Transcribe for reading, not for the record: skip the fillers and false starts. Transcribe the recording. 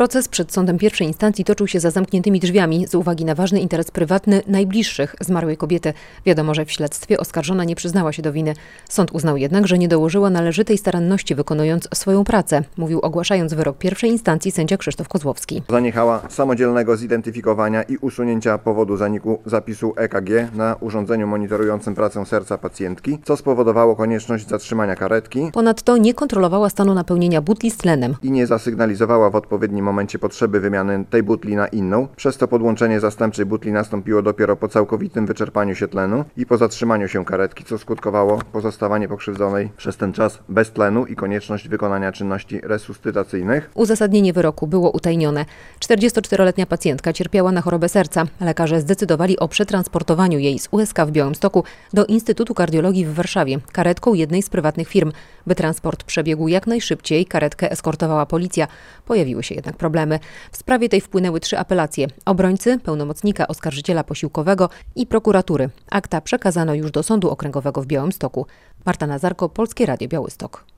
Proces przed sądem pierwszej instancji toczył się za zamkniętymi drzwiami z uwagi na ważny interes prywatny najbliższych zmarłej kobiety. Wiadomo, że w śledztwie oskarżona nie przyznała się do winy. Sąd uznał jednak, że nie dołożyła należytej staranności wykonując swoją pracę, mówił ogłaszając wyrok pierwszej instancji sędzia Krzysztof Kozłowski. Zaniechała samodzielnego zidentyfikowania i usunięcia powodu zaniku zapisu EKG na urządzeniu monitorującym pracę serca pacjentki, co spowodowało konieczność zatrzymania karetki. Ponadto nie kontrolowała stanu napełnienia butli z tlenem I nie zasygnalizowała w odpowiednim momencie potrzeby wymiany tej butli na inną. Przez to podłączenie zastępczej butli nastąpiło dopiero po całkowitym wyczerpaniu się tlenu i po zatrzymaniu się karetki, co skutkowało pozostawanie pokrzywdzonej przez ten czas bez tlenu i konieczność wykonania czynności resuscytacyjnych. Uzasadnienie wyroku było utajnione. 44-letnia pacjentka cierpiała na chorobę serca. Lekarze zdecydowali o przetransportowaniu jej z USK w Białymstoku do Instytutu Kardiologii w Warszawie karetką jednej z prywatnych firm. By transport przebiegł jak najszybciej, karetkę eskortowała policja. Pojawiły się jednak problemy. W sprawie tej wpłynęły 3 apelacje. Obrońcy, pełnomocnika oskarżyciela posiłkowego i prokuratury. Akta przekazano już do Sądu Okręgowego w Białymstoku. Marta Nazarko, Polskie Radio Białystok.